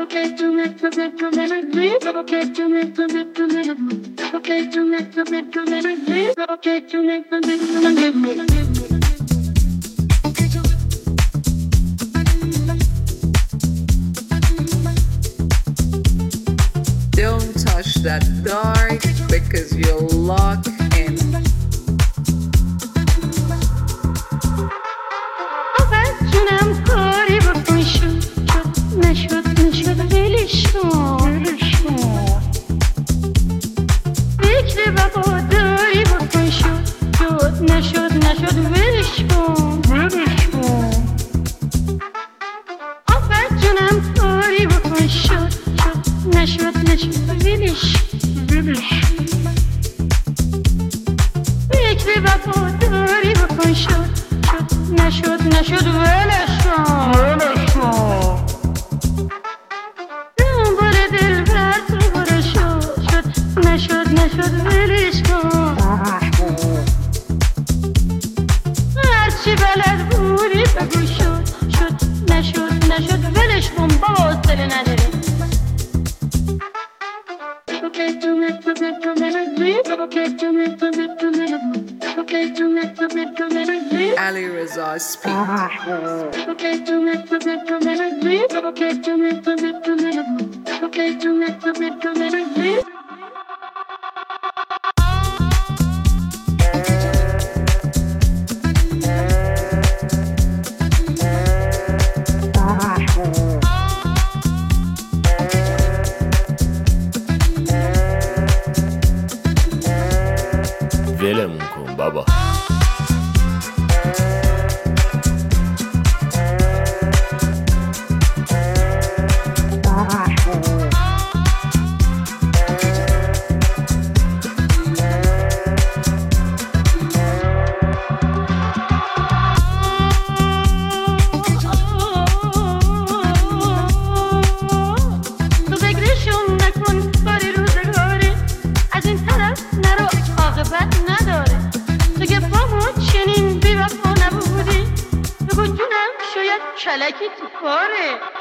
Don't touch that dark because you'll lock in. جونم کاری بکن شد نشد ولش کن فکر وفاداری بکن شد نشد ولش کن آفر جونم کاری بکن شد نشد ولش فکر وفاداری بکن شد نشد ولش کن دنبال دل برد رو برو شد نشد ولش کن هرچی بلد بودی بگو شد نشد ولش کن بابا حوصله نداری Ali Reza speak. ولمون کن بابا. کلکی تو کاره